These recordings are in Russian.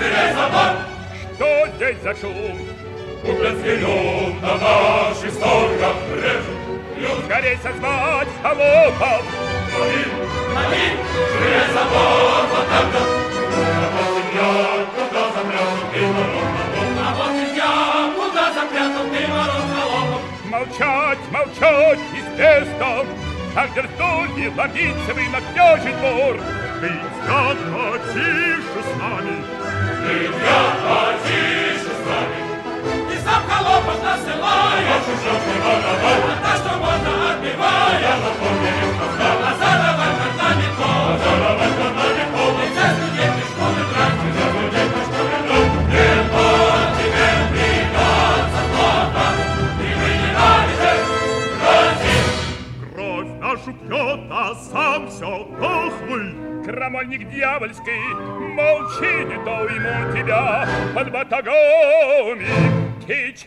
Швыряй забор! Что здесь за шум? Куклянский люд на наших сторгах режет. Скорей созвать холопов! Лови! Швыряй забор! Вот так-то! А вот я, куда запрятал ты ворот холопов? А вот я, куда запрятал ты ворот холопов? Молчать, молчать, известно! Как дерзнули ломиться вы на княжий двор! Летят потише с нами! Летят потише с нами! И сам холопов насылает! А чужак не воровал! А то, что можно, отбивает! Я на форме не вкусал! А заровать карнами пол! А заровать карнами пол! Нельзя людей пешком и драть! Нельзя людей пешком и драть! Не по тебе придется плохо! И мы ненавидим Россию! Кровь нашу пьет, а сам все дохлый! Крамольник дьявольский, молчи, не то ему тебя под батагами кичигу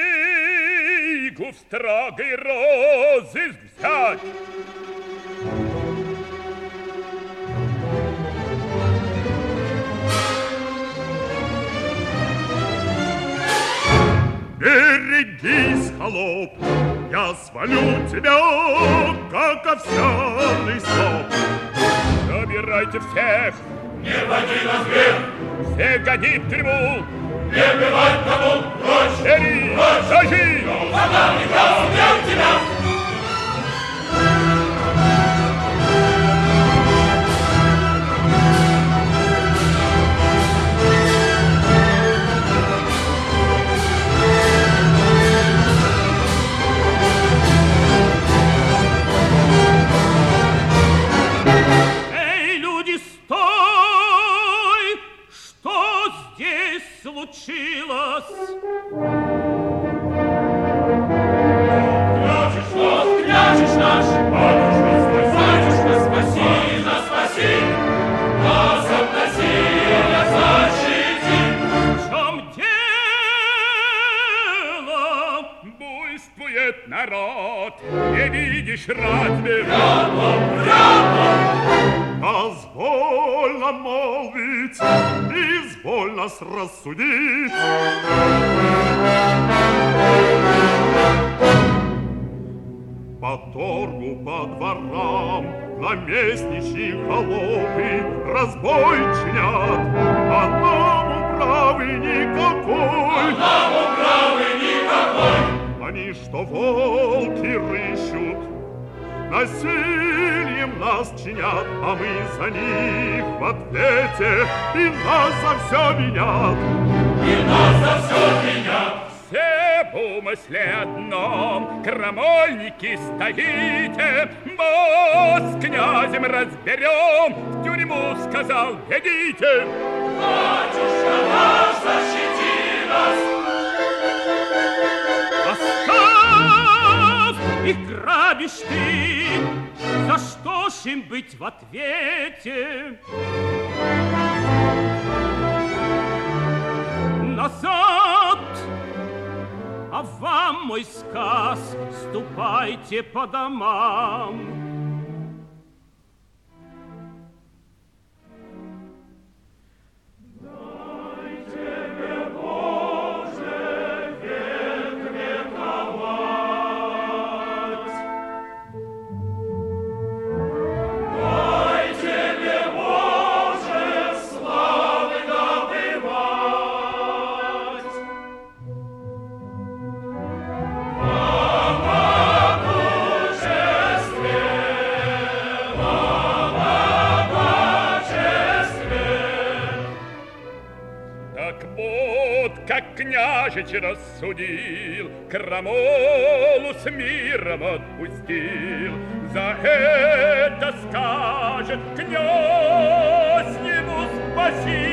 в строгой розыск взять. Берегись, холоп, я свалю тебя, как овсяный сноп. Собирайте всех, Не води нас вверх! всех гони в тюрьму. Не бывать тому прочь! Бери, сажи! Она не даст убьем тебя! Эй, люди, стой! Что здесь случилось? Княжич наш! Батюшка, спаси нас, спаси! Нас от насилия защити! В чем дело? Буйствует народ, не видишь разве? Дозвольно молвить, извольно рассудить. По торгу, по дворам наместничьи холопы разбой чинят, а нам управы никакой. Нам управы никакой! Они, что волки рыщут, насилием нас чинят, а мы за них в ответе, и нас за все винят. И нас за все винят! Все в умысле одном, крамольники стоите, мы с князем разберем, в тюрьму сказал, бегите. Батюшка наш, защити нас! Оставь! Их грабишь ты! За что ж им быть в ответе? Назад! А вам мой сказ, ступайте по домам. Как княжич рассудил, крамолу с миром отпустил. За это скажет князь ему спасибо.